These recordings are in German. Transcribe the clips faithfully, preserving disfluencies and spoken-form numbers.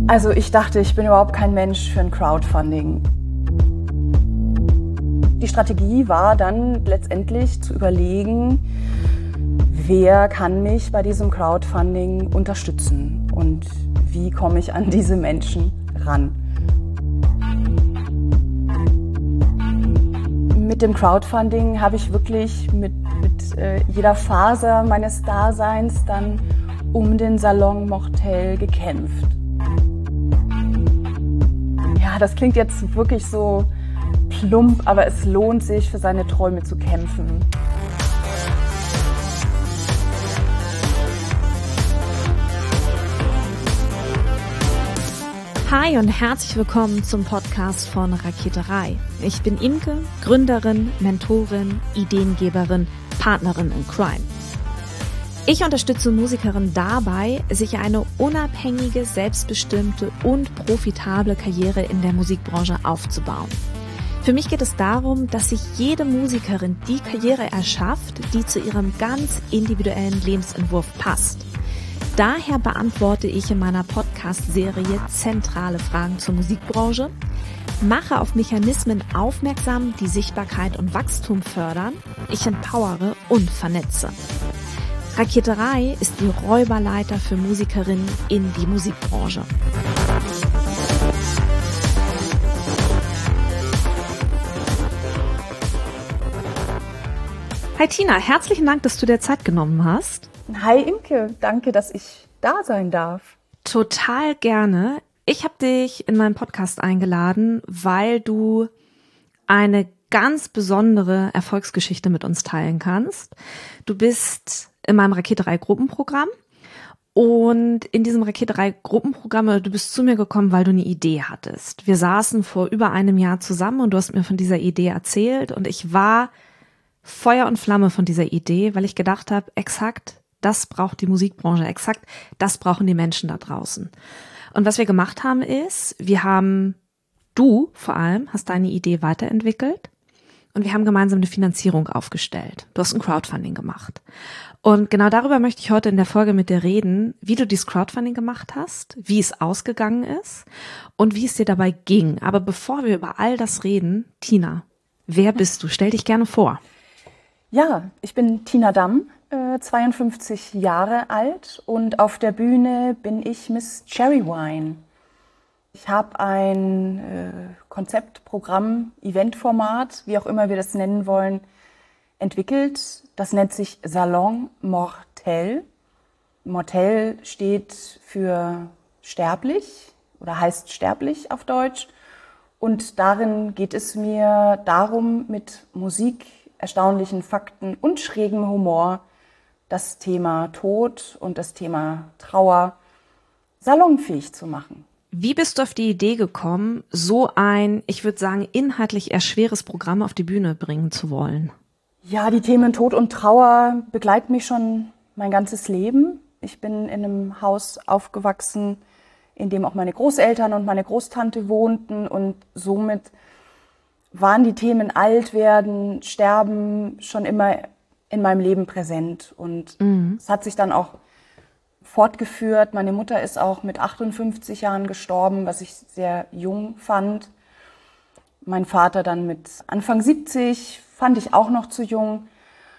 Also ich dachte, ich bin überhaupt kein Mensch für ein Crowdfunding. Die Strategie war dann letztendlich zu überlegen, wer kann mich bei diesem Crowdfunding unterstützen und wie komme ich an diese Menschen ran. Mit dem Crowdfunding habe ich wirklich mit, mit äh, jeder Faser meines Daseins dann um den Salon Mortel gekämpft. Ja, das klingt jetzt wirklich so plump, aber es lohnt sich, für seine Träume zu kämpfen. Hi und herzlich willkommen zum Podcast von Raketerei. Ich bin Imke, Gründerin, Mentorin, Ideengeberin, Partnerin in Crime. Ich unterstütze Musikerinnen dabei, sich eine unabhängige, selbstbestimmte und profitable Karriere in der Musikbranche aufzubauen. Für mich geht es darum, dass sich jede Musikerin die Karriere erschafft, die zu ihrem ganz individuellen Lebensentwurf passt. Daher beantworte ich in meiner Podcast-Serie zentrale Fragen zur Musikbranche, mache auf Mechanismen aufmerksam, die Sichtbarkeit und Wachstum fördern, ich empowere und vernetze. Raketerei ist die Räuberleiter für Musikerinnen in die Musikbranche. Hi Tina, herzlichen Dank, dass du dir Zeit genommen hast. Hi Imke, danke, dass ich da sein darf. Total gerne. Ich habe dich in meinen Podcast eingeladen, weil du eine ganz besondere Erfolgsgeschichte mit uns teilen kannst. Du bist in meinem Raketerei-Gruppenprogramm und in diesem Raketerei-Gruppenprogramm, du bist zu mir gekommen, weil du eine Idee hattest. Wir saßen vor über einem Jahr zusammen und du hast mir von dieser Idee erzählt und ich war Feuer und Flamme von dieser Idee, weil ich gedacht habe, exakt das braucht die Musikbranche, exakt das brauchen die Menschen da draußen. Und was wir gemacht haben ist, wir haben, du vor allem, hast deine Idee weiterentwickelt und wir haben gemeinsam eine Finanzierung aufgestellt. Du hast ein Crowdfunding gemacht. Und genau darüber möchte ich heute in der Folge mit dir reden, wie du dieses Crowdfunding gemacht hast, wie es ausgegangen ist und wie es dir dabei ging. Aber bevor wir über all das reden, Tina, wer bist du? Stell dich gerne vor. Ja, ich bin Tina Damm, äh, zweiundfünfzig Jahre alt und auf der Bühne bin ich Miss Cherry Wine. Ich habe ein äh, Konzept, Programm, Eventformat, wie auch immer wir das nennen wollen, entwickelt. Das nennt sich Salon Mortel. Mortel steht für sterblich oder heißt sterblich auf Deutsch. Und darin geht es mir darum, mit Musik, erstaunlichen Fakten und schrägem Humor das Thema Tod und das Thema Trauer salonfähig zu machen. Wie bist du auf die Idee gekommen, so ein, ich würde sagen, inhaltlich eher schweres Programm auf die Bühne bringen zu wollen? Ja, die Themen Tod und Trauer begleiten mich schon mein ganzes Leben. Ich bin in einem Haus aufgewachsen, in dem auch meine Großeltern und meine Großtante wohnten und somit waren die Themen Altwerden, Sterben schon immer in meinem Leben präsent. Und mhm. es hat sich dann auch fortgeführt. Meine Mutter ist auch mit achtundfünfzig Jahren gestorben, was ich sehr jung fand. Mein Vater dann mit Anfang siebzig, fand ich auch noch zu jung.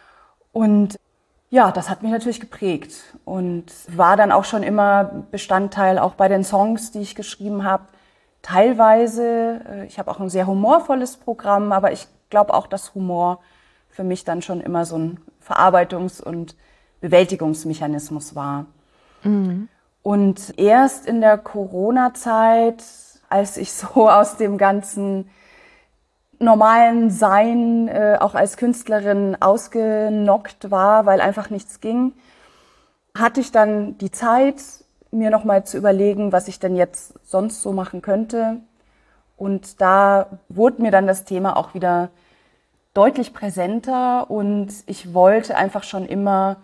Und ja, das hat mich natürlich geprägt und war dann auch schon immer Bestandteil, auch bei den Songs, die ich geschrieben habe. Teilweise, ich habe auch ein sehr humorvolles Programm, aber ich glaube auch, dass Humor für mich dann schon immer so ein Verarbeitungs- und Bewältigungsmechanismus war. Mhm. Und erst in der Corona-Zeit, als ich so aus dem ganzen normalen Sein äh, auch als Künstlerin ausgenockt war, weil einfach nichts ging, hatte ich dann die Zeit, mir nochmal zu überlegen, was ich denn jetzt sonst so machen könnte. Und da wurde mir dann das Thema auch wieder deutlich präsenter und ich wollte einfach schon immer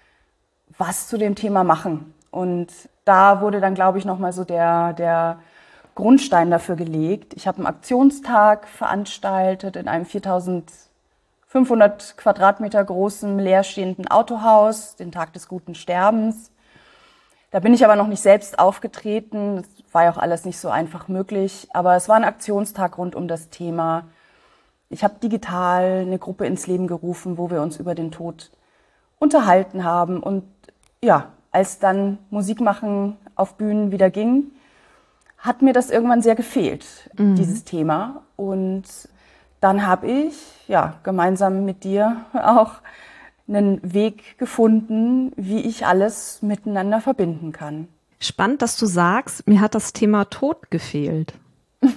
was zu dem Thema machen. Und da wurde dann, glaube ich, nochmal so der, der Grundstein dafür gelegt. Ich habe einen Aktionstag veranstaltet in einem viertausendfünfhundert Quadratmeter großen leerstehenden Autohaus, den Tag des guten Sterbens. Da bin ich aber noch nicht selbst aufgetreten. Das war ja auch alles nicht so einfach möglich. Aber es war ein Aktionstag rund um das Thema. Ich habe digital eine Gruppe ins Leben gerufen, wo wir uns über den Tod unterhalten haben. Und ja, als dann Musik machen auf Bühnen wieder ging, hat mir das irgendwann sehr gefehlt, mhm. dieses Thema. Und dann habe ich ja gemeinsam mit dir auch einen Weg gefunden, wie ich alles miteinander verbinden kann. Spannend, dass du sagst, mir hat das Thema Tod gefehlt. Das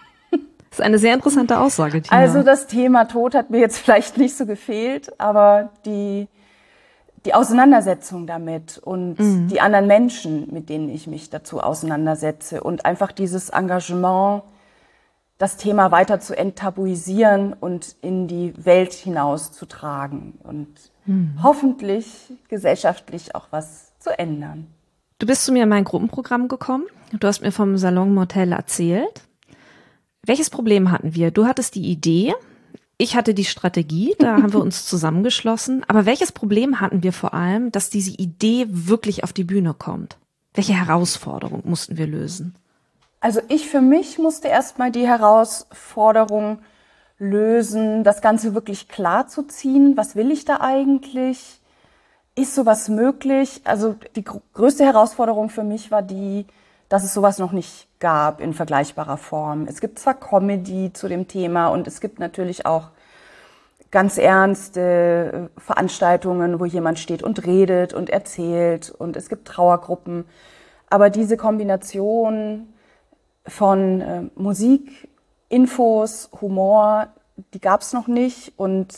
ist eine sehr interessante Aussage, Tina. Also das Thema Tod hat mir jetzt vielleicht nicht so gefehlt, aber die, die Auseinandersetzung damit und mhm. die anderen Menschen, mit denen ich mich dazu auseinandersetze und einfach dieses Engagement, das Thema weiter zu enttabuisieren und in die Welt hinaus zu tragen und hm. hoffentlich gesellschaftlich auch was zu ändern. Du bist zu mir in mein Gruppenprogramm gekommen. Du hast mir vom Salon Mortel erzählt. Welches Problem hatten wir? Du hattest die Idee, ich hatte die Strategie, da haben wir uns zusammengeschlossen. Aber welches Problem hatten wir vor allem, dass diese Idee wirklich auf die Bühne kommt? Welche Herausforderung mussten wir lösen? Also ich für mich musste erstmal die Herausforderung lösen, das Ganze wirklich klar zu ziehen. Was will ich da eigentlich? Ist sowas möglich? Also die gr- größte Herausforderung für mich war die, dass es sowas noch nicht gab in vergleichbarer Form. Es gibt zwar Comedy zu dem Thema und es gibt natürlich auch ganz ernste Veranstaltungen, wo jemand steht und redet und erzählt und es gibt Trauergruppen. Aber diese Kombination von äh, Musik, Infos, Humor, die gab es noch nicht. Und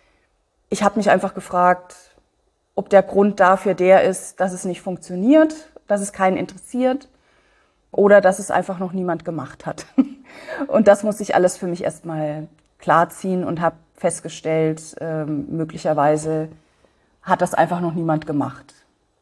ich habe mich einfach gefragt, ob der Grund dafür der ist, dass es nicht funktioniert, dass es keinen interessiert oder dass es einfach noch niemand gemacht hat. Und das musste ich alles für mich erstmal klarziehen und habe festgestellt, äh, möglicherweise hat das einfach noch niemand gemacht.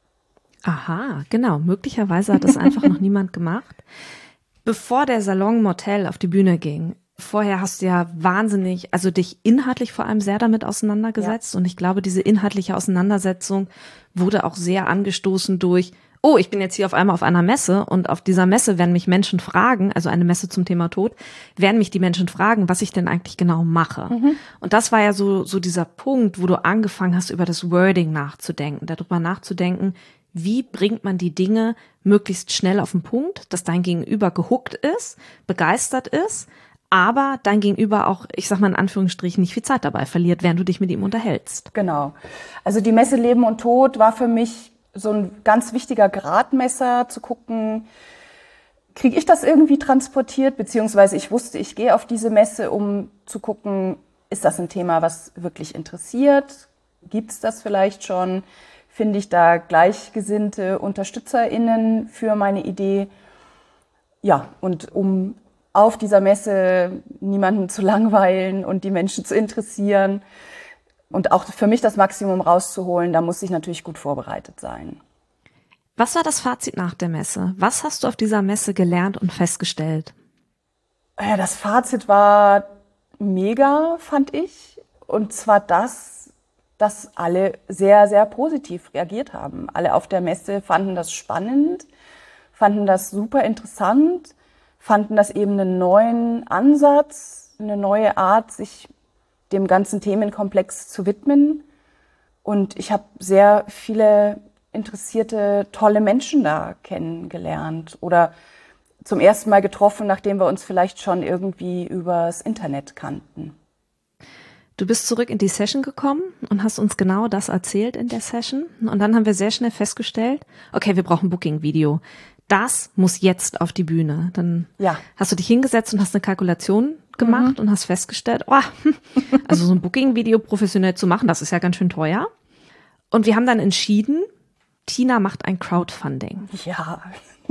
Aha, genau. Möglicherweise hat das einfach noch niemand gemacht. Bevor der Salon Mortel auf die Bühne ging, vorher hast du ja wahnsinnig, also dich inhaltlich vor allem sehr damit auseinandergesetzt. Ja. Und ich glaube, diese inhaltliche Auseinandersetzung wurde auch sehr angestoßen durch, oh, ich bin jetzt hier auf einmal auf einer Messe und auf dieser Messe werden mich Menschen fragen, also eine Messe zum Thema Tod, werden mich die Menschen fragen, was ich denn eigentlich genau mache. Mhm. Und das war ja so, so dieser Punkt, wo du angefangen hast, über das Wording nachzudenken, darüber nachzudenken, wie bringt man die Dinge möglichst schnell auf den Punkt, dass dein Gegenüber gehuckt ist, begeistert ist, aber dein Gegenüber auch, ich sag mal in Anführungsstrichen, nicht viel Zeit dabei verliert, während du dich mit ihm unterhältst. Genau. Also die Messe Leben und Tod war für mich so ein ganz wichtiger Gradmesser, zu gucken, kriege ich das irgendwie transportiert, beziehungsweise ich wusste, ich gehe auf diese Messe, um zu gucken, ist das ein Thema, was wirklich interessiert? Gibt es das vielleicht schon? Finde ich da gleichgesinnte UnterstützerInnen für meine Idee? Ja, und um auf dieser Messe niemanden zu langweilen und die Menschen zu interessieren und auch für mich das Maximum rauszuholen, da muss ich natürlich gut vorbereitet sein. Was war das Fazit nach der Messe? Was hast du auf dieser Messe gelernt und festgestellt? Ja, das Fazit war mega, fand ich. Und zwar das, dass alle sehr, sehr positiv reagiert haben. Alle auf der Messe fanden das spannend, fanden das super interessant, fanden das eben einen neuen Ansatz, eine neue Art, sich dem ganzen Themenkomplex zu widmen. Und ich habe sehr viele interessierte, tolle Menschen da kennengelernt oder zum ersten Mal getroffen, nachdem wir uns vielleicht schon irgendwie übers Internet kannten. Du bist zurück in die Session gekommen und hast uns genau das erzählt in der Session. Und dann haben wir sehr schnell festgestellt, okay, wir brauchen ein Booking-Video. Das muss jetzt auf die Bühne. Dann ja. hast du dich hingesetzt und hast eine Kalkulation gemacht mhm. und hast festgestellt, oh, also so ein Booking-Video professionell zu machen, das ist ja ganz schön teuer. Und wir haben dann entschieden, Tina macht ein Crowdfunding. Ja,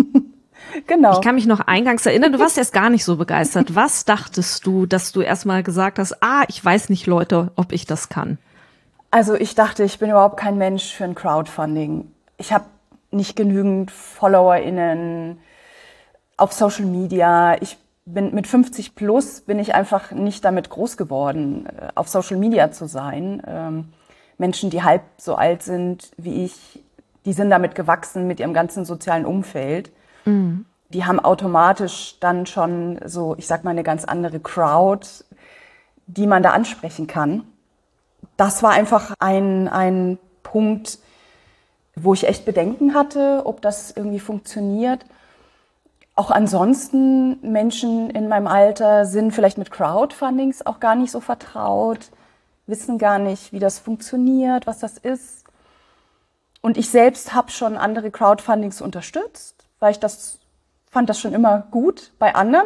genau. Ich kann mich noch eingangs erinnern, du warst jetzt gar nicht so begeistert. Was dachtest du, dass du erstmal gesagt hast, ah, ich weiß nicht, Leute, ob ich das kann? Also ich dachte, ich bin überhaupt kein Mensch für ein Crowdfunding. Ich habe nicht genügend FollowerInnen auf Social Media. Ich bin mit fünfzig plus bin ich einfach nicht damit groß geworden, auf Social Media zu sein. Ähm, Menschen, die halb so alt sind wie ich, die sind damit gewachsen mit ihrem ganzen sozialen Umfeld. Mhm. Die haben automatisch dann schon so, ich sag mal, eine ganz andere Crowd, die man da ansprechen kann. Das war einfach ein, ein Punkt, wo ich echt Bedenken hatte, ob das irgendwie funktioniert. Auch ansonsten, Menschen in meinem Alter sind vielleicht mit Crowdfundings auch gar nicht so vertraut, wissen gar nicht, wie das funktioniert, was das ist. Und ich selbst habe schon andere Crowdfundings unterstützt, weil ich das fand das schon immer gut bei anderen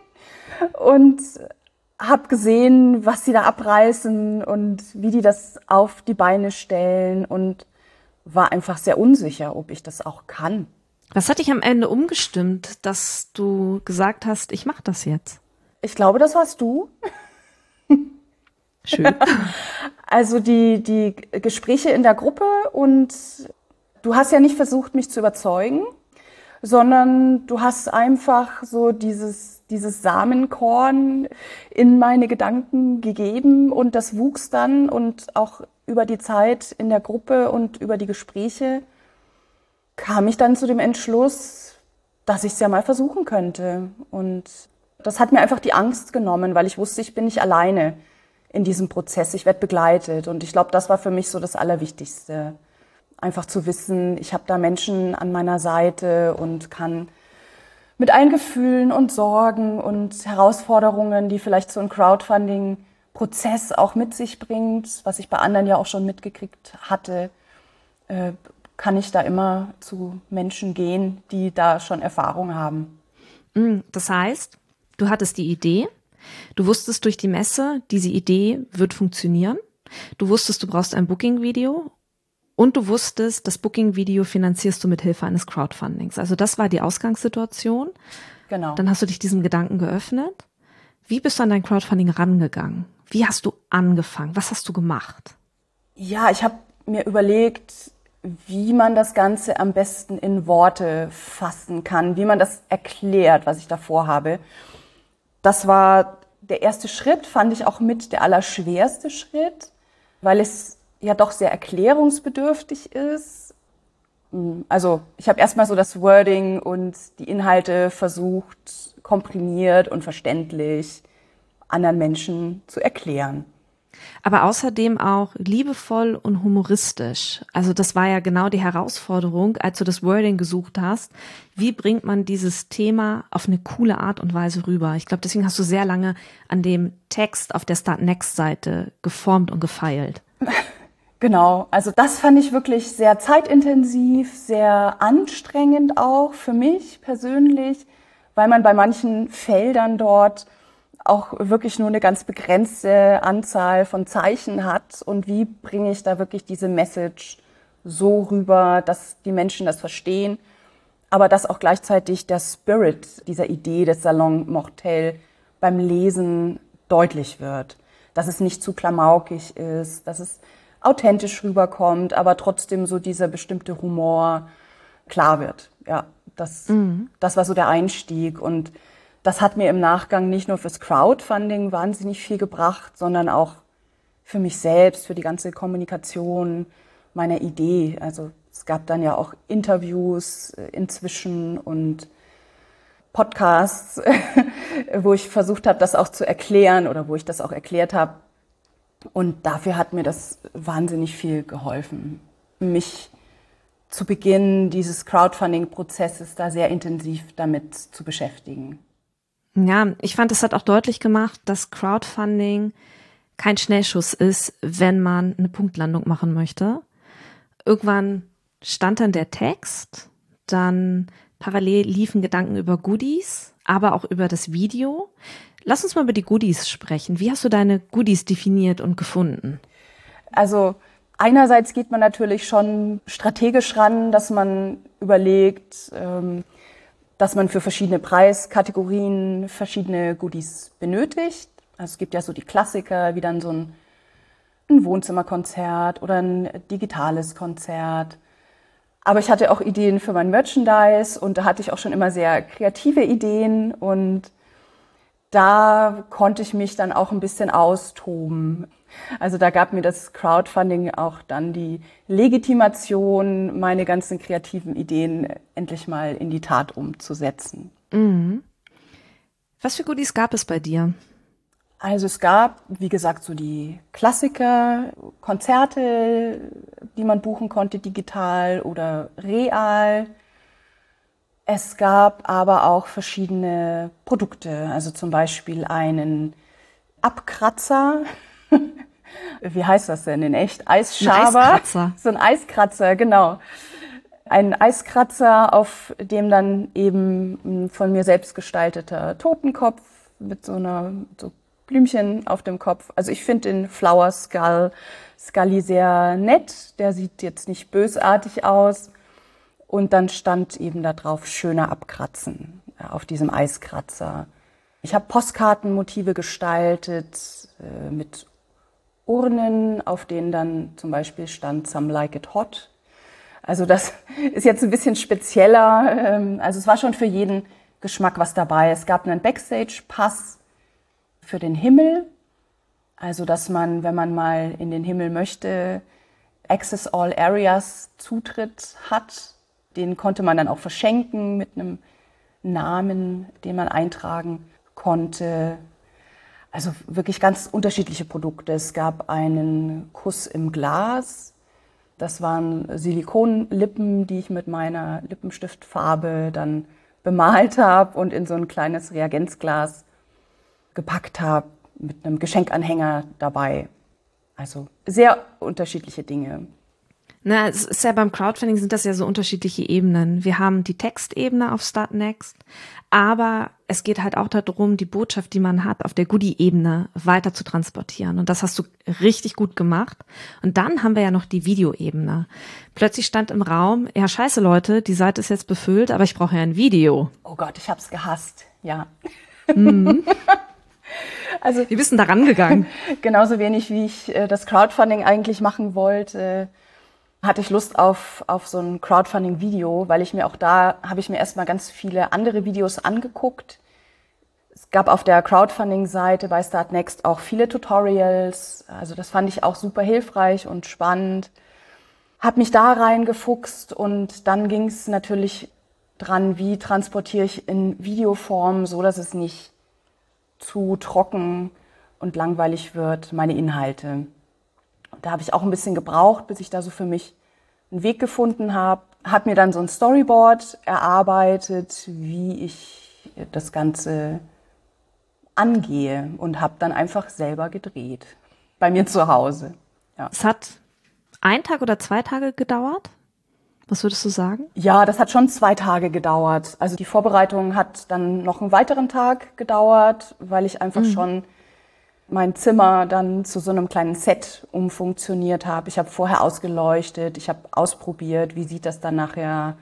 und habe gesehen, was sie da abreißen und wie die das auf die Beine stellen und war einfach sehr unsicher, ob ich das auch kann. Was hat dich am Ende umgestimmt, dass du gesagt hast, ich mache das jetzt? Ich glaube, das warst du. Schön. Also die, die Gespräche in der Gruppe und du hast ja nicht versucht, mich zu überzeugen, sondern du hast einfach so dieses, dieses Samenkorn in meine Gedanken gegeben und das wuchs dann und auch über die Zeit in der Gruppe und über die Gespräche kam ich dann zu dem Entschluss, dass ich es ja mal versuchen könnte. Und das hat mir einfach die Angst genommen, weil ich wusste, ich bin nicht alleine in diesem Prozess, ich werde begleitet. Und ich glaube, das war für mich so das Allerwichtigste. Einfach zu wissen, ich habe da Menschen an meiner Seite und kann mit allen Gefühlen und Sorgen und Herausforderungen, die vielleicht so ein Crowdfunding-Prozess auch mit sich bringt, was ich bei anderen ja auch schon mitgekriegt hatte, äh, kann ich da immer zu Menschen gehen, die da schon Erfahrung haben. Das heißt, du hattest die Idee, du wusstest durch die Messe, diese Idee wird funktionieren, du wusstest, du brauchst ein Booking-Video. Und du wusstest, das Booking-Video finanzierst du mit Hilfe eines Crowdfundings. Also das war die Ausgangssituation. Genau. Dann hast du dich diesem Gedanken geöffnet. Wie bist du an dein Crowdfunding rangegangen? Wie hast du angefangen? Was hast du gemacht? Ja, ich habe mir überlegt, wie man das Ganze am besten in Worte fassen kann, wie man das erklärt, was ich da vorhabe. Das war der erste Schritt, fand ich auch mit der allerschwerste Schritt, weil es ja doch sehr erklärungsbedürftig ist. Also ich habe erstmal so das Wording und die Inhalte versucht, komprimiert und verständlich anderen Menschen zu erklären. Aber außerdem auch liebevoll und humoristisch. Also das war ja genau die Herausforderung, als du das Wording gesucht hast. Wie bringt man dieses Thema auf eine coole Art und Weise rüber? Ich glaube, deswegen hast du sehr lange an dem Text auf der Start Next Seite geformt und gefeilt. Genau, also das fand ich wirklich sehr zeitintensiv, sehr anstrengend auch für mich persönlich, weil man bei manchen Feldern dort auch wirklich nur eine ganz begrenzte Anzahl von Zeichen hat. Und wie bringe ich da wirklich diese Message so rüber, dass die Menschen das verstehen, aber dass auch gleichzeitig der Spirit dieser Idee des Salon Mortel beim Lesen deutlich wird. Dass es nicht zu klamaukig ist, dass es authentisch rüberkommt, aber trotzdem so dieser bestimmte Humor klar wird. Ja, das, mhm. das war so der Einstieg und das hat mir im Nachgang nicht nur fürs Crowdfunding wahnsinnig viel gebracht, sondern auch für mich selbst, für die ganze Kommunikation meiner Idee. Also es gab dann ja auch Interviews inzwischen und Podcasts, wo ich versucht habe, das auch zu erklären oder wo ich das auch erklärt habe. Und dafür hat mir das wahnsinnig viel geholfen, mich zu Beginn dieses Crowdfunding-Prozesses da sehr intensiv damit zu beschäftigen. Ja, ich fand, es hat auch deutlich gemacht, dass Crowdfunding kein Schnellschuss ist, wenn man eine Punktlandung machen möchte. Irgendwann stand dann der Text, dann parallel liefen Gedanken über Goodies, aber auch über das Video. Lass uns mal über die Goodies sprechen. Wie hast du deine Goodies definiert und gefunden? Also einerseits geht man natürlich schon strategisch ran, dass man überlegt, ähm, dass man für verschiedene Preiskategorien verschiedene Goodies benötigt. Also es gibt ja so die Klassiker, wie dann so ein, ein Wohnzimmerkonzert oder ein digitales Konzert. Aber ich hatte auch Ideen für mein Merchandise und da hatte ich auch schon immer sehr kreative Ideen und da konnte ich mich dann auch ein bisschen austoben. Also da gab mir das Crowdfunding auch dann die Legitimation, meine ganzen kreativen Ideen endlich mal in die Tat umzusetzen. Mhm. Was für Goodies gab es bei dir? Also es gab, wie gesagt, so die Klassiker, Konzerte, die man buchen konnte, digital oder real. Es gab aber auch verschiedene Produkte, also zum Beispiel einen Abkratzer. Wie heißt das denn in echt? Eisschaber. Ein Eiskratzer. So ein Eiskratzer, genau. Ein Eiskratzer, auf dem dann eben ein von mir selbst gestalteter Totenkopf mit so einer so Blümchen auf dem Kopf. Also ich finde den Flower Skull Scully sehr nett. Der sieht jetzt nicht bösartig aus. Und dann stand eben da drauf schöner abkratzen auf diesem Eiskratzer. Ich habe Postkartenmotive gestaltet äh, mit Urnen, auf denen dann zum Beispiel stand Some Like It Hot. Also das ist jetzt ein bisschen spezieller. Ähm, also es war schon für jeden Geschmack was dabei. Es gab einen Backstage-Pass für den Himmel. Also dass man, wenn man mal in den Himmel möchte, Access All Areas Zutritt hat. Den konnte man dann auch verschenken mit einem Namen, den man eintragen konnte. Also wirklich ganz unterschiedliche Produkte. Es gab einen Kuss im Glas. Das waren Silikonlippen, die ich mit meiner Lippenstiftfarbe dann bemalt habe und in so ein kleines Reagenzglas gepackt habe mit einem Geschenkanhänger dabei. Also sehr unterschiedliche Dinge. Na, es ist ja beim Crowdfunding sind das ja so unterschiedliche Ebenen. Wir haben die Textebene auf Start Next, aber es geht halt auch darum, die Botschaft, die man hat, auf der Goodie-Ebene weiter zu transportieren. Und das hast du richtig gut gemacht. Und dann haben wir ja noch die Videoebene. Plötzlich stand im Raum, ja scheiße Leute, die Seite ist jetzt befüllt, aber ich brauche ja ein Video. Oh Gott, ich hab's gehasst, ja. Mhm. Also, wie bist du da rangegangen? Genauso wenig, wie ich äh, das Crowdfunding eigentlich machen wollte, hatte ich Lust auf, auf so ein Crowdfunding-Video, weil ich mir auch da, habe ich mir erstmal ganz viele andere Videos angeguckt. Es gab auf der Crowdfunding-Seite bei Start Next auch viele Tutorials, also das fand ich auch super hilfreich und spannend. Hab mich da reingefuchst und dann ging es natürlich dran, wie transportiere ich in Videoform, so dass es nicht zu trocken und langweilig wird, meine Inhalte. Da habe ich auch ein bisschen gebraucht, bis ich da so für mich einen Weg gefunden habe. Habe mir dann so ein Storyboard erarbeitet, wie ich das Ganze angehe und habe dann einfach selber gedreht, bei mir zu Hause. Ja. Es hat ein Tag oder zwei Tage gedauert? Was würdest du sagen? Ja, das hat schon zwei Tage gedauert. Also die Vorbereitung hat dann noch einen weiteren Tag gedauert, weil ich einfach mhm. schon mein Zimmer dann zu so einem kleinen Set umfunktioniert habe. Ich habe vorher ausgeleuchtet, ich habe ausprobiert, wie sieht das dann nachher.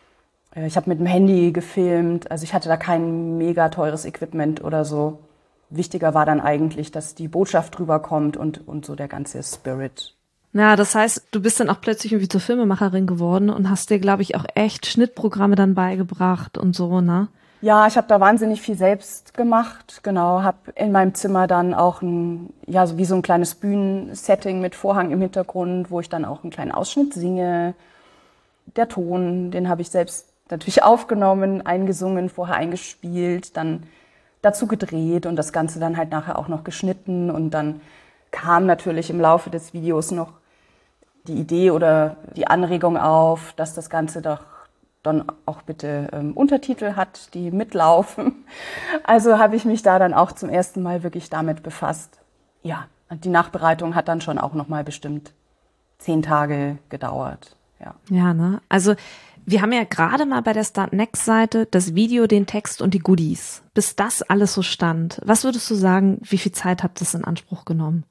Ich habe mit dem Handy gefilmt, also ich hatte da kein mega teures Equipment oder so. Wichtiger war dann eigentlich, dass die Botschaft rüberkommt und, und so der ganze Spirit. Ja, das heißt, du bist dann auch plötzlich irgendwie zur Filmemacherin geworden und hast dir, glaube ich, auch echt Schnittprogramme dann beigebracht und so, ne? Ja, ich habe da wahnsinnig viel selbst gemacht, genau, habe in meinem Zimmer dann auch ein, ja, so wie so ein kleines Bühnensetting mit Vorhang im Hintergrund, wo ich dann auch einen kleinen Ausschnitt singe. Der Ton, den habe ich selbst natürlich aufgenommen, eingesungen, vorher eingespielt, dann dazu gedreht und das Ganze dann halt nachher auch noch geschnitten und dann kam natürlich im Laufe des Videos noch die Idee oder die Anregung auf, dass das Ganze doch dann auch bitte ähm, Untertitel hat, die mitlaufen. Also habe ich mich da dann auch zum ersten Mal wirklich damit befasst. Ja, und die Nachbereitung hat dann schon auch noch mal bestimmt zehn Tage gedauert. Ja, ja, ne? Also wir haben ja gerade mal bei der Start Next Seite das Video, den Text und die Goodies. Bis das alles so stand. Was würdest du sagen, wie viel Zeit hat das in Anspruch genommen?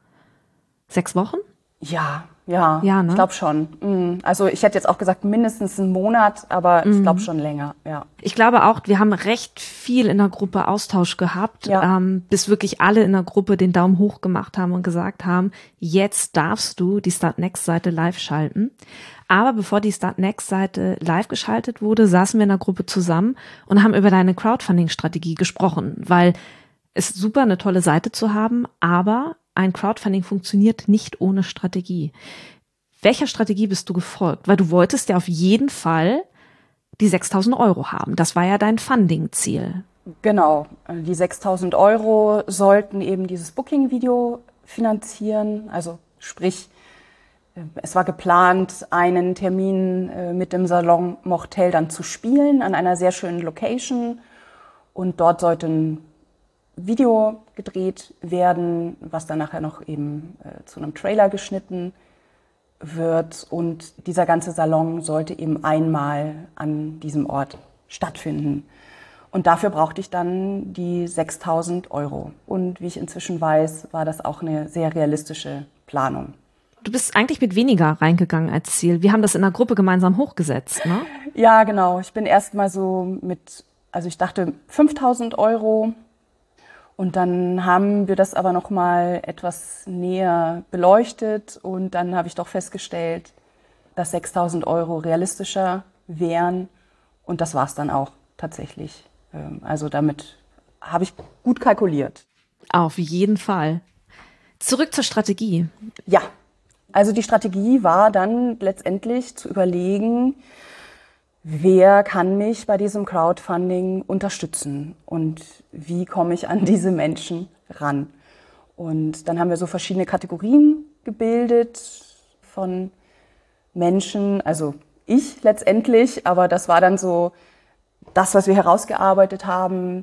Sechs Wochen? Ja, ja, ja ne? Ich glaube schon. Also ich hätte jetzt auch gesagt mindestens einen Monat, aber ich glaube schon länger, ja. Ich glaube auch, wir haben recht viel in der Gruppe Austausch gehabt, ja. ähm, bis wirklich alle in der Gruppe den Daumen hoch gemacht haben und gesagt haben, jetzt darfst du die Start Next Seite live schalten. Aber bevor die Start Next Seite live geschaltet wurde, saßen wir in der Gruppe zusammen und haben über deine Crowdfunding-Strategie gesprochen, weil Ist super, eine tolle Seite zu haben, aber ein Crowdfunding funktioniert nicht ohne Strategie. Welcher Strategie bist du gefolgt? Weil du wolltest ja auf jeden Fall die sechstausend Euro haben. Das war ja dein Funding-Ziel. Genau, die sechstausend Euro sollten eben dieses Booking-Video finanzieren. Also sprich, es war geplant, einen Termin mit dem Salon Mortel dann zu spielen an einer sehr schönen Location. Und dort sollte ein Video gedreht werden, was dann nachher noch eben äh, zu einem Trailer geschnitten wird. Und dieser ganze Salon sollte eben einmal an diesem Ort stattfinden. Und dafür brauchte ich dann die sechstausend Euro. Und wie ich inzwischen weiß, war das auch eine sehr realistische Planung. Du bist eigentlich mit weniger reingegangen als Ziel. Wir haben das in der Gruppe gemeinsam hochgesetzt, ne? Ja, genau. Ich bin erst mal so mit, also ich dachte fünftausend Euro. Und dann haben wir das aber noch mal etwas näher beleuchtet und dann habe ich doch festgestellt, dass sechstausend Euro realistischer wären und das war es dann auch tatsächlich. Also damit habe ich gut kalkuliert. Auf jeden Fall. Zurück zur Strategie. Ja, also die Strategie war dann letztendlich zu überlegen, wer kann mich bei diesem Crowdfunding unterstützen und wie komme ich an diese Menschen ran? Und dann haben wir so verschiedene Kategorien gebildet von Menschen, also ich letztendlich, aber das war dann so das, was wir herausgearbeitet haben.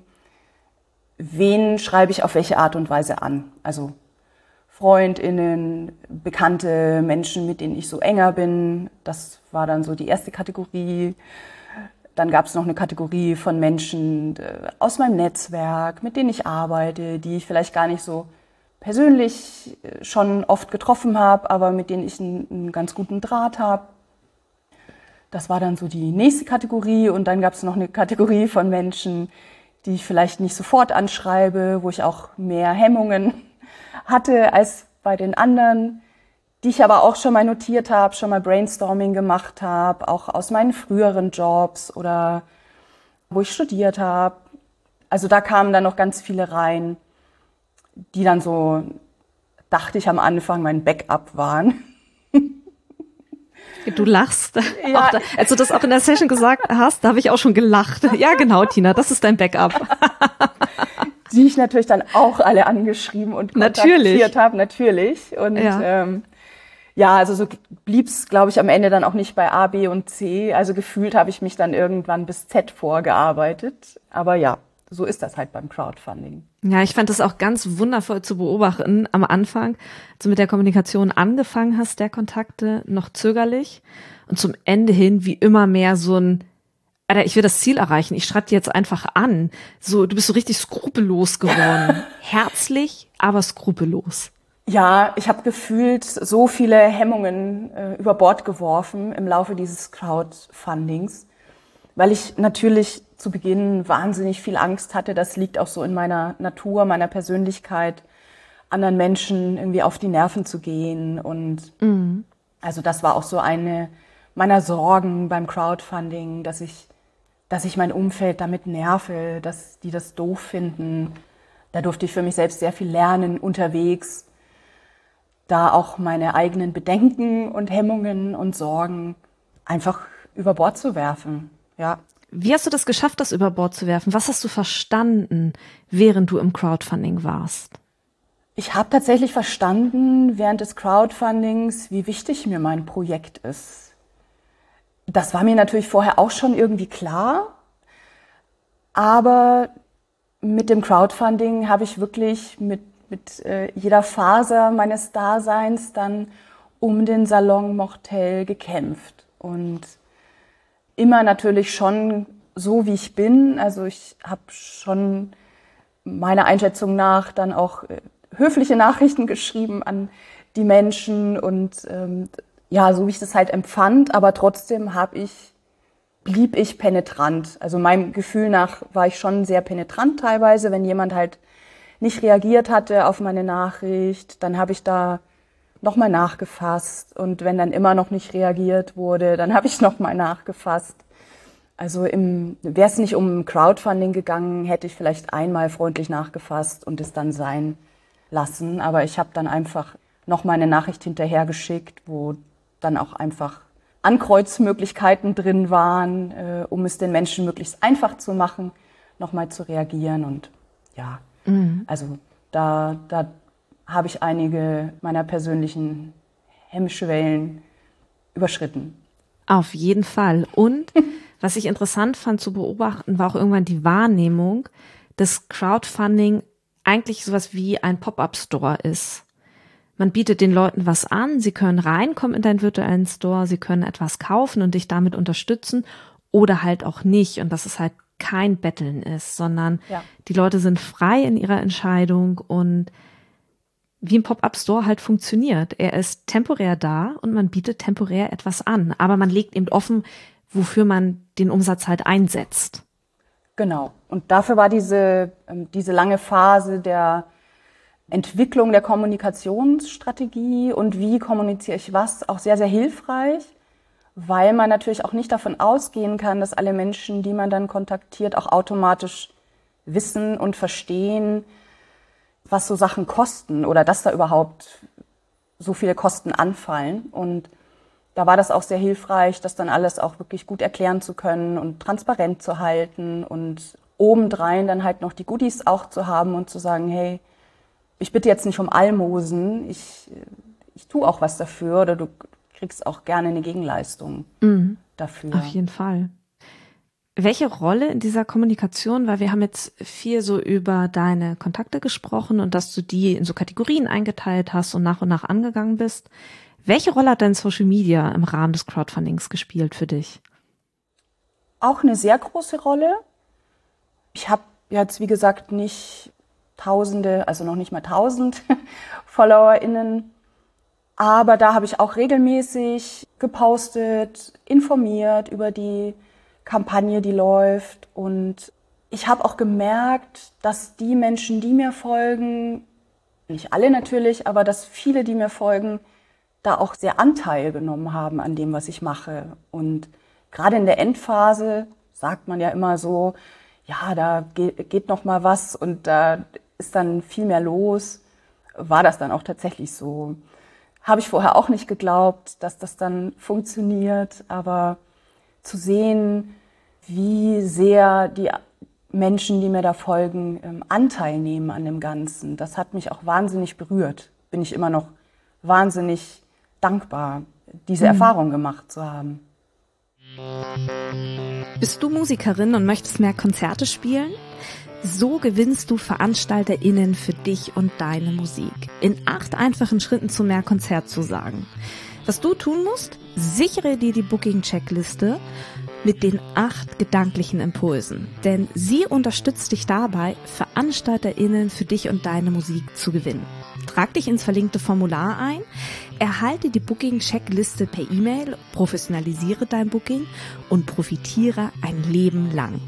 Wen schreibe ich auf welche Art und Weise an? Also FreundInnen, bekannte Menschen, mit denen ich so enger bin. Das war dann so die erste Kategorie. Dann gab es noch eine Kategorie von Menschen aus meinem Netzwerk, mit denen ich arbeite, die ich vielleicht gar nicht so persönlich schon oft getroffen habe, aber mit denen ich einen, einen ganz guten Draht habe. Das war dann so die nächste Kategorie. Und dann gab es noch eine Kategorie von Menschen, die ich vielleicht nicht sofort anschreibe, wo ich auch mehr Hemmungen hatte als bei den anderen, die ich aber auch schon mal notiert habe, schon mal Brainstorming gemacht habe, auch aus meinen früheren Jobs oder wo ich studiert habe. Also da kamen dann noch ganz viele rein, die dann so, dachte ich am Anfang, mein Backup waren. Du lachst. Ja. Da, als du das auch in der Session gesagt hast, da habe ich auch schon gelacht. Ja, genau, Tina, das ist dein Backup. Die ich natürlich dann auch alle angeschrieben und kontaktiert habe, natürlich. Und ja, ähm, ja also so blieb's, glaube ich, am Ende dann auch nicht bei A, B und C. Also gefühlt habe ich mich dann irgendwann bis Z vorgearbeitet. Aber ja, so ist das halt beim Crowdfunding. Ja, ich fand das auch ganz wundervoll zu beobachten am Anfang, als du mit der Kommunikation angefangen hast, der Kontakte, noch zögerlich und zum Ende hin wie immer mehr so ein, Alter, ich will das Ziel erreichen, ich schreibe dir jetzt einfach an. So, du bist so richtig skrupellos geworden. Herzlich, aber skrupellos. Ja, ich habe gefühlt so viele Hemmungen äh, über Bord geworfen im Laufe dieses Crowdfundings, weil ich natürlich zu Beginn wahnsinnig viel Angst hatte. Das liegt auch so in meiner Natur, meiner Persönlichkeit, anderen Menschen irgendwie auf die Nerven zu gehen. Und mhm. also das war auch so eine meiner Sorgen beim Crowdfunding, dass ich, dass ich mein Umfeld damit nerve, dass die das doof finden. Da durfte ich für mich selbst sehr viel lernen unterwegs, da auch meine eigenen Bedenken und Hemmungen und Sorgen einfach über Bord zu werfen. Ja. Wie hast du das geschafft, das über Bord zu werfen? Was hast du verstanden, während du im Crowdfunding warst? Ich habe tatsächlich verstanden während des Crowdfundings, wie wichtig mir mein Projekt ist. Das war mir natürlich vorher auch schon irgendwie klar, aber mit dem Crowdfunding habe ich wirklich mit, mit äh, jeder Faser meines Daseins dann um den Salon Mortel gekämpft und immer natürlich schon so, wie ich bin. Also ich habe schon meiner Einschätzung nach dann auch äh, höfliche Nachrichten geschrieben an die Menschen und ähm, ja, so wie ich das halt empfand, aber trotzdem habe ich, blieb ich penetrant. Also meinem Gefühl nach war ich schon sehr penetrant teilweise, wenn jemand halt nicht reagiert hatte auf meine Nachricht, dann habe ich da nochmal nachgefasst und wenn dann immer noch nicht reagiert wurde, dann habe ich nochmal nachgefasst. Also wäre es nicht um Crowdfunding gegangen, hätte ich vielleicht einmal freundlich nachgefasst und es dann sein lassen. Aber ich habe dann einfach noch mal eine Nachricht hinterhergeschickt, wo dann auch einfach Ankreuzmöglichkeiten drin waren, äh, um es den Menschen möglichst einfach zu machen, nochmal zu reagieren. Und ja, mhm. also da, da habe ich einige meiner persönlichen Hemmschwellen überschritten. Auf jeden Fall. Und was ich interessant fand zu beobachten, war auch irgendwann die Wahrnehmung, dass Crowdfunding eigentlich sowas wie ein Pop-up-Store ist. Man bietet den Leuten was an, sie können reinkommen in deinen virtuellen Store, sie können etwas kaufen und dich damit unterstützen oder halt auch nicht. Und dass es halt kein Betteln ist, sondern ja. die Leute sind frei in ihrer Entscheidung und wie ein Pop-up-Store halt funktioniert. Er ist temporär da und man bietet temporär etwas an, aber man legt eben offen, wofür man den Umsatz halt einsetzt. Genau. Und dafür war diese, diese lange Phase der Entwicklung der Kommunikationsstrategie und wie kommuniziere ich was auch sehr, sehr hilfreich, weil man natürlich auch nicht davon ausgehen kann, dass alle Menschen, die man dann kontaktiert, auch automatisch wissen und verstehen, was so Sachen kosten oder dass da überhaupt so viele Kosten anfallen. Und da war das auch sehr hilfreich, das dann alles auch wirklich gut erklären zu können und transparent zu halten und obendrein dann halt noch die Goodies auch zu haben und zu sagen, hey, ich bitte jetzt nicht um Almosen, ich, ich tue auch was dafür oder du kriegst auch gerne eine Gegenleistung mhm. dafür. Auf jeden Fall. Welche Rolle in dieser Kommunikation, weil wir haben jetzt viel so über deine Kontakte gesprochen und dass du die in so Kategorien eingeteilt hast und nach und nach angegangen bist. Welche Rolle hat dein Social Media im Rahmen des Crowdfundings gespielt für dich? Auch eine sehr große Rolle. Ich habe jetzt, wie gesagt, nicht Tausende, also noch nicht mal tausend FollowerInnen. Aber da habe ich auch regelmäßig gepostet, informiert über die Kampagne, die läuft. Und ich habe auch gemerkt, dass die Menschen, die mir folgen, nicht alle natürlich, aber dass viele, die mir folgen, da auch sehr Anteil genommen haben an dem, was ich mache. Und gerade in der Endphase sagt man ja immer so, ja, da geht, geht noch mal was und da ist dann viel mehr los. War das dann auch tatsächlich so? Habe ich vorher auch nicht geglaubt, dass das dann funktioniert, aber zu sehen, wie sehr die Menschen, die mir da folgen, Anteil nehmen an dem Ganzen, das hat mich auch wahnsinnig berührt. Bin ich immer noch wahnsinnig dankbar, diese mhm. Erfahrung gemacht zu haben. Bist du Musikerin und möchtest mehr Konzerte spielen? So gewinnst du VeranstalterInnen für dich und deine Musik. In acht einfachen Schritten zu mehr Konzertzusagen. Was du tun musst? Sichere dir die Booking-Checkliste mit den acht gedanklichen Impulsen. Denn sie unterstützt dich dabei, VeranstalterInnen für dich und deine Musik zu gewinnen. Trag dich ins verlinkte Formular ein, erhalte die Booking-Checkliste per E-Mail, professionalisiere dein Booking und profitiere ein Leben lang.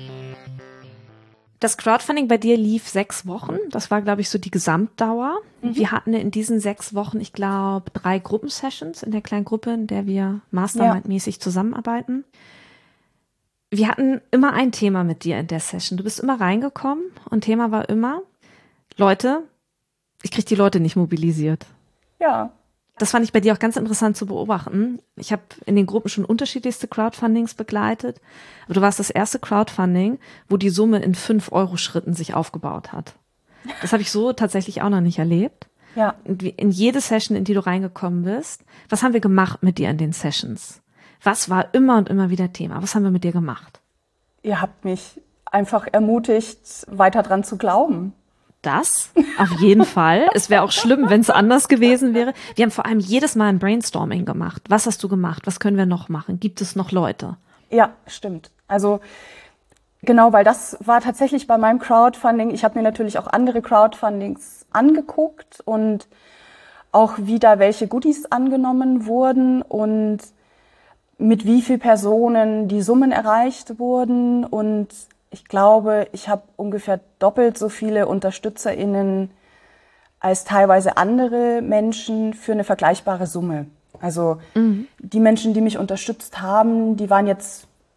Das Crowdfunding bei dir lief sechs Wochen. Das war, glaube ich, so die Gesamtdauer. Mhm. Wir hatten in diesen sechs Wochen, ich glaube, drei Gruppensessions in der kleinen Gruppe, in der wir Mastermind-mäßig ja. zusammenarbeiten. Wir hatten immer ein Thema mit dir in der Session. Du bist immer reingekommen und Thema war immer, Leute, ich kriege die Leute nicht mobilisiert. Ja. Das fand ich bei dir auch ganz interessant zu beobachten. Ich habe in den Gruppen schon unterschiedlichste Crowdfundings begleitet. Aber du warst das erste Crowdfunding, wo die Summe in fünf Euro Schritten sich aufgebaut hat. Das habe ich so tatsächlich auch noch nicht erlebt. Ja. In jede Session, in die du reingekommen bist, was haben wir gemacht mit dir in den Sessions? Was war immer und immer wieder Thema? Was haben wir mit dir gemacht? Ihr habt mich einfach ermutigt, weiter dran zu glauben. Das auf jeden Fall. Es wäre auch schlimm, wenn es anders gewesen wäre. Wir haben vor allem jedes Mal ein Brainstorming gemacht. Was hast du gemacht? Was können wir noch machen? Gibt es noch Leute? Ja, stimmt. Also genau, weil das war tatsächlich bei meinem Crowdfunding. Ich habe mir natürlich auch andere Crowdfundings angeguckt und auch wie da welche Goodies angenommen wurden und mit wie viel Personen die Summen erreicht wurden. Und ich glaube, ich habe ungefähr doppelt so viele UnterstützerInnen als teilweise andere Menschen für eine vergleichbare Summe. Also mhm. die Menschen, die mich unterstützt haben, die waren jetzt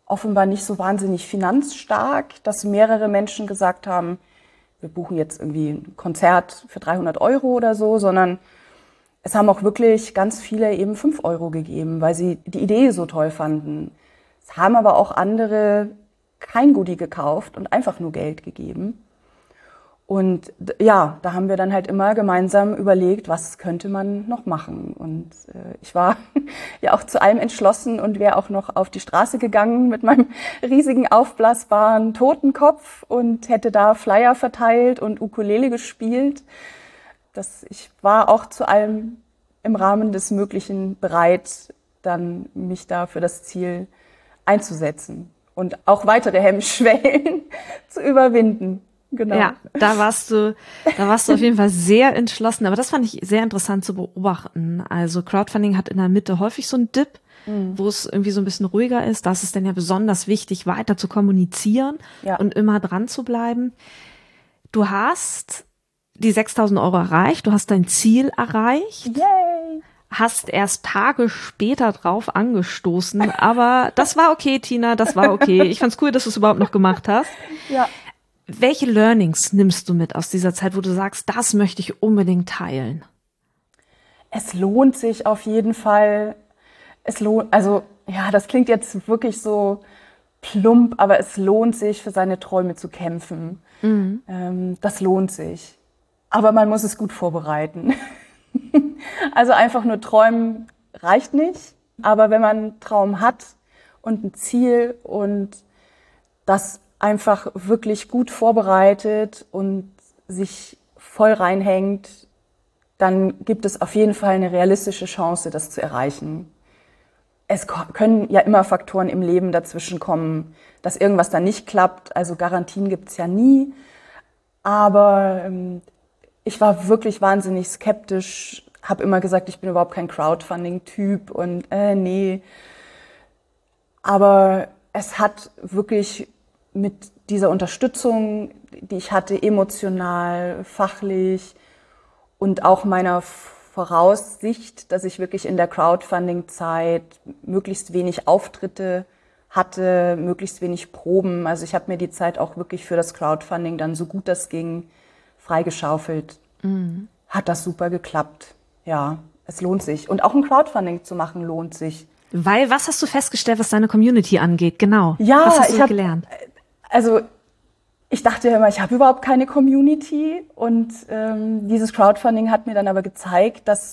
offenbar nicht so wahnsinnig finanzstark, dass mehrere Menschen gesagt haben, wir buchen jetzt irgendwie ein Konzert für dreihundert Euro oder so, sondern es haben auch wirklich ganz viele eben fünf Euro gegeben, weil sie die Idee so toll fanden. Es haben aber auch andere kein Goodie gekauft und einfach nur Geld gegeben. Und ja, da haben wir dann halt immer gemeinsam überlegt, was könnte man noch machen. Und äh, ich war ja auch zu allem entschlossen und wäre auch noch auf die Straße gegangen mit meinem riesigen aufblasbaren Totenkopf und hätte da Flyer verteilt und Ukulele gespielt. Das, ich war auch zu allem im Rahmen des Möglichen bereit, dann mich da für das Ziel einzusetzen und auch weitere Hemmschwellen zu überwinden. Genau. Ja, da warst du, da warst du auf jeden Fall sehr entschlossen. Aber das fand ich sehr interessant zu beobachten. Also Crowdfunding hat in der Mitte häufig so einen Dip, mhm. wo es irgendwie so ein bisschen ruhiger ist. Das ist dann ja besonders wichtig, weiter zu kommunizieren ja. und immer dran zu bleiben. Du hast die sechstausend Euro erreicht, du hast dein Ziel erreicht. Yay! Hast erst Tage später drauf angestoßen, aber das war okay, Tina, das war okay. Ich fand's cool, dass du es überhaupt noch gemacht hast. Ja. Welche Learnings nimmst du mit aus dieser Zeit, wo du sagst, das möchte ich unbedingt teilen? Es lohnt sich auf jeden Fall. Es lohnt, also ja, das klingt jetzt wirklich so plump, aber es lohnt sich, für seine Träume zu kämpfen. Mhm. Ähm, das lohnt sich. Aber man muss es gut vorbereiten. Also einfach nur träumen reicht nicht. Aber wenn man einen Traum hat und ein Ziel und das einfach wirklich gut vorbereitet und sich voll reinhängt, dann gibt es auf jeden Fall eine realistische Chance, das zu erreichen. Es können ja immer Faktoren im Leben dazwischen kommen, dass irgendwas dann nicht klappt. Also Garantien gibt's ja nie. Aber ähm, ich war wirklich wahnsinnig skeptisch, habe immer gesagt, ich bin überhaupt kein Crowdfunding-Typ und äh, nee. Aber es hat wirklich mit dieser Unterstützung, die ich hatte, emotional, fachlich und auch meiner Voraussicht, dass ich wirklich in der Crowdfunding-Zeit möglichst wenig Auftritte hatte, möglichst wenig Proben. Also ich habe mir die Zeit auch wirklich für das Crowdfunding dann so gut das ging freigeschaufelt. Mhm. Hat das super geklappt. Ja, es lohnt sich. Und auch ein Crowdfunding zu machen lohnt sich. Weil, was hast du festgestellt, was deine Community angeht? Genau. Ja, was hast du ich hab, gelernt? Also ich dachte immer, ich habe überhaupt keine Community. Und ähm, dieses Crowdfunding hat mir dann aber gezeigt, dass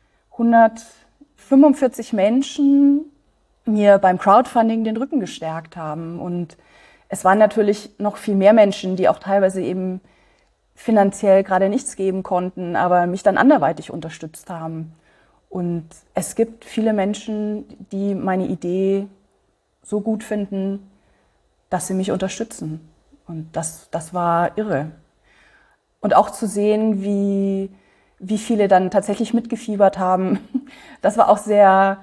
hundertfünfundvierzig Menschen mir beim Crowdfunding den Rücken gestärkt haben. Und es waren natürlich noch viel mehr Menschen, die auch teilweise eben finanziell gerade nichts geben konnten, aber mich dann anderweitig unterstützt haben. Und es gibt viele Menschen, die meine Idee so gut finden, dass sie mich unterstützen. Und das, das war irre. Und auch zu sehen, wie, wie viele dann tatsächlich mitgefiebert haben, das war auch sehr,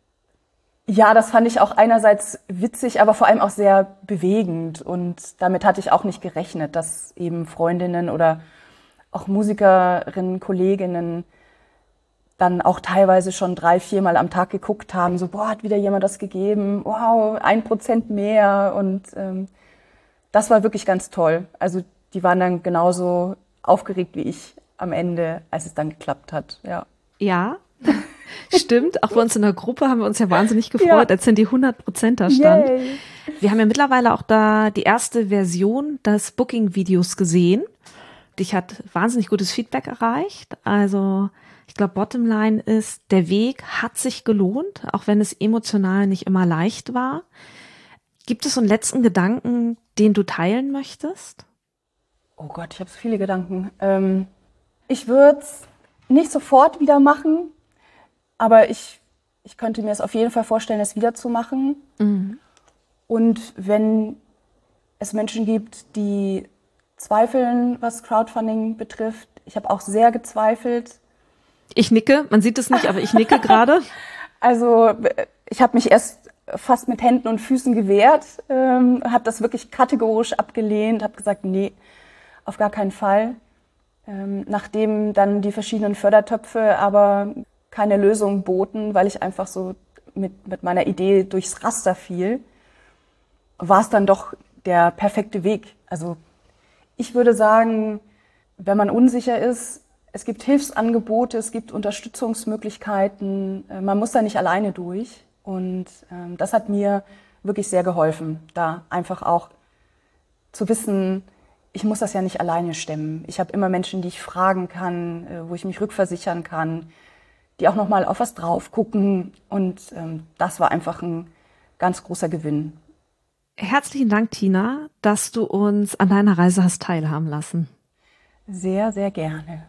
ja, das fand ich auch einerseits witzig, aber vor allem auch sehr bewegend. Und damit hatte ich auch nicht gerechnet, dass eben Freundinnen oder auch Musikerinnen, Kolleginnen dann auch teilweise schon drei, viermal am Tag geguckt haben, so, boah, hat wieder jemand das gegeben, wow, ein Prozent mehr. Und ähm, das war wirklich ganz toll. Also die waren dann genauso aufgeregt wie ich am Ende, als es dann geklappt hat. Ja, ja. Stimmt, auch bei uns in der Gruppe haben wir uns ja wahnsinnig gefreut, ja. als dann die hundert Prozent da stand. Yay. Wir haben ja mittlerweile auch da die erste Version des Booking-Videos gesehen. Dich hat wahnsinnig gutes Feedback erreicht. Also ich glaube, Bottomline ist, der Weg hat sich gelohnt, auch wenn es emotional nicht immer leicht war. Gibt es so einen letzten Gedanken, den du teilen möchtest? Oh Gott, ich habe so viele Gedanken. Ähm, ich würde es nicht sofort wieder machen, aber ich, ich könnte mir es auf jeden Fall vorstellen, es wieder zu machen. Mhm. Und wenn es Menschen gibt, die zweifeln, was Crowdfunding betrifft, ich habe auch sehr gezweifelt. Ich nicke, man sieht es nicht, aber ich nicke gerade. Also ich habe mich erst fast mit Händen und Füßen gewehrt, ähm, habe das wirklich kategorisch abgelehnt, habe gesagt, nee, auf gar keinen Fall. Ähm, nachdem dann die verschiedenen Fördertöpfe aber keine Lösung boten, weil ich einfach so mit, mit meiner Idee durchs Raster fiel, war es dann doch der perfekte Weg. Also ich würde sagen, wenn man unsicher ist, es gibt Hilfsangebote, es gibt Unterstützungsmöglichkeiten, man muss da nicht alleine durch. Und ähm, das hat mir wirklich sehr geholfen, da einfach auch zu wissen, ich muss das ja nicht alleine stemmen. Ich habe immer Menschen, die ich fragen kann, äh, wo ich mich rückversichern kann, die auch nochmal auf was drauf gucken. Und ähm, das war einfach ein ganz großer Gewinn. Herzlichen Dank, Tina, dass du uns an deiner Reise hast teilhaben lassen. Sehr, sehr gerne.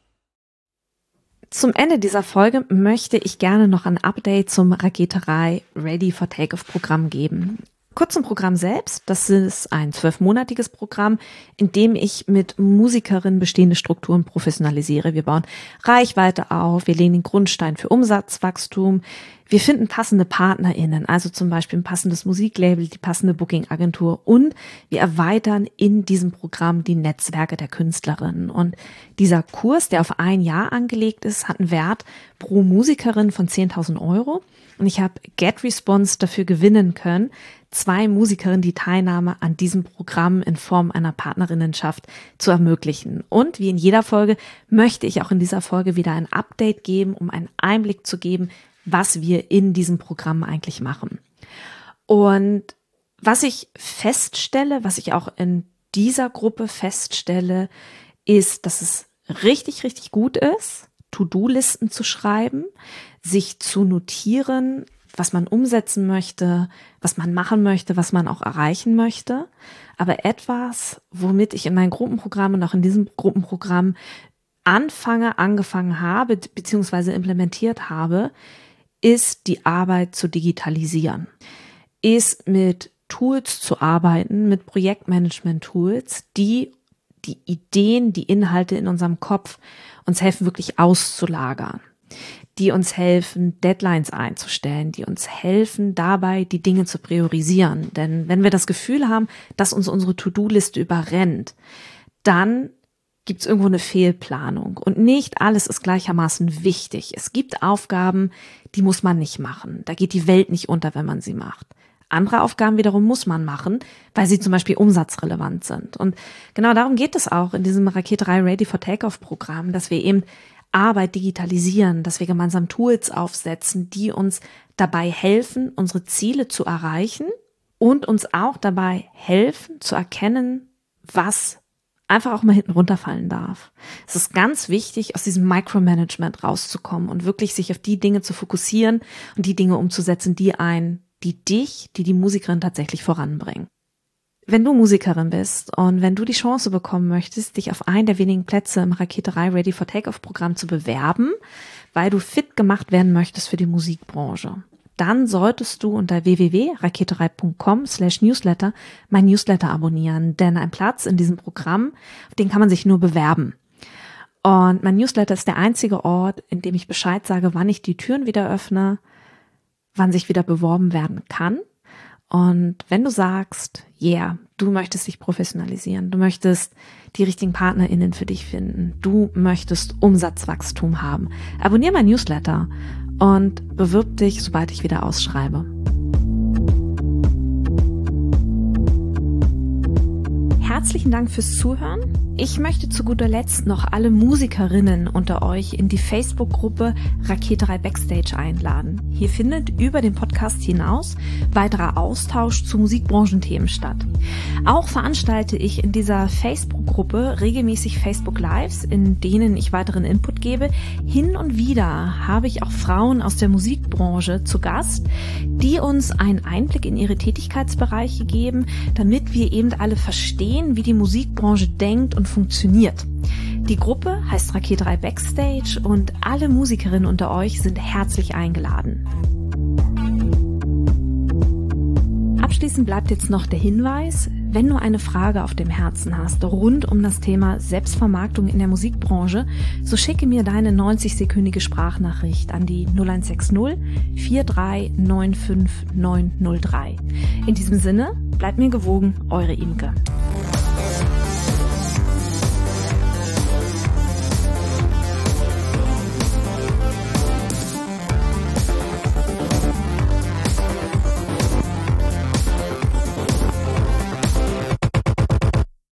Zum Ende dieser Folge möchte ich gerne noch ein Update zum Raketerei Ready for Takeoff Programm geben. Kurz zum Programm selbst. Das ist ein zwölfmonatiges Programm, in dem ich mit Musikerinnen bestehende Strukturen professionalisiere. Wir bauen Reichweite auf, wir legen den Grundstein für Umsatzwachstum, wir finden passende PartnerInnen, also zum Beispiel ein passendes Musiklabel, die passende Booking-Agentur und wir erweitern in diesem Programm die Netzwerke der Künstlerinnen. Und dieser Kurs, der auf ein Jahr angelegt ist, hat einen Wert pro Musikerin von zehntausend Euro. Und ich habe GetResponse dafür gewinnen können, zwei Musikerinnen die Teilnahme an diesem Programm in Form einer Partnerinnenschaft zu ermöglichen. Und wie in jeder Folge möchte ich auch in dieser Folge wieder ein Update geben, um einen Einblick zu geben, was wir in diesem Programm eigentlich machen. Und was ich feststelle, was ich auch in dieser Gruppe feststelle, ist, dass es richtig, richtig gut ist, To-Do-Listen zu schreiben, sich zu notieren, was man umsetzen möchte, was man machen möchte, was man auch erreichen möchte. Aber etwas, womit ich in meinem Gruppenprogramm und auch in diesem Gruppenprogramm anfange, angefangen habe, beziehungsweise implementiert habe, ist die Arbeit zu digitalisieren, ist mit Tools zu arbeiten, mit Projektmanagement-Tools, die die Ideen, die Inhalte in unserem Kopf uns helfen, wirklich auszulagern, die uns helfen, Deadlines einzustellen, die uns helfen, dabei die Dinge zu priorisieren. Denn wenn wir das Gefühl haben, dass uns unsere To-Do-Liste überrennt, dann gibt es irgendwo eine Fehlplanung. Und nicht alles ist gleichermaßen wichtig. Es gibt Aufgaben, die muss man nicht machen. Da geht die Welt nicht unter, wenn man sie macht. Andere Aufgaben wiederum muss man machen, weil sie zum Beispiel umsatzrelevant sind. Und genau darum geht es auch in diesem Raketerei Ready for Takeoff Programm, dass wir eben Arbeit digitalisieren, dass wir gemeinsam Tools aufsetzen, die uns dabei helfen, unsere Ziele zu erreichen und uns auch dabei helfen, zu erkennen, was einfach auch mal hinten runterfallen darf. Es ist ganz wichtig, aus diesem Micromanagement rauszukommen und wirklich sich auf die Dinge zu fokussieren und die Dinge umzusetzen, die ein, die dich, die die Musikerin tatsächlich voranbringen. Wenn du Musikerin bist und wenn du die Chance bekommen möchtest, dich auf einen der wenigen Plätze im Raketerei Ready for Takeoff Programm zu bewerben, weil du fit gemacht werden möchtest für die Musikbranche, dann solltest du unter w w w punkt raketerei punkt com slash newsletter mein Newsletter abonnieren, denn ein Platz in diesem Programm, auf den kann man sich nur bewerben. Und mein Newsletter ist der einzige Ort, in dem ich Bescheid sage, wann ich die Türen wieder öffne, wann sich wieder beworben werden kann. Und wenn du sagst, yeah, du möchtest dich professionalisieren, du möchtest die richtigen PartnerInnen für dich finden, du möchtest Umsatzwachstum haben, abonniere mein Newsletter und bewirb dich, sobald ich wieder ausschreibe. Herzlichen Dank fürs Zuhören. Ich möchte zu guter Letzt noch alle Musikerinnen unter euch in die Facebook-Gruppe Raketerei Backstage einladen. Hier findet über den Podcast hinaus weiterer Austausch zu Musikbranchenthemen statt. Auch veranstalte ich in dieser Facebook-Gruppe regelmäßig Facebook-Lives, in denen ich weiteren Input gebe. Hin und wieder habe ich auch Frauen aus der Musikbranche zu Gast, die uns einen Einblick in ihre Tätigkeitsbereiche geben, damit wir eben alle verstehen, wie die Musikbranche denkt und funktioniert. Die Gruppe heißt Raketerei Backstage und alle Musikerinnen unter euch sind herzlich eingeladen. Abschließend bleibt jetzt noch der Hinweis, wenn du eine Frage auf dem Herzen hast rund um das Thema Selbstvermarktung in der Musikbranche, so schicke mir deine neunzig-sekündige Sprachnachricht an die null eins sechs null vier drei neun fünf neun null drei. In diesem Sinne, bleibt mir gewogen, eure Imke.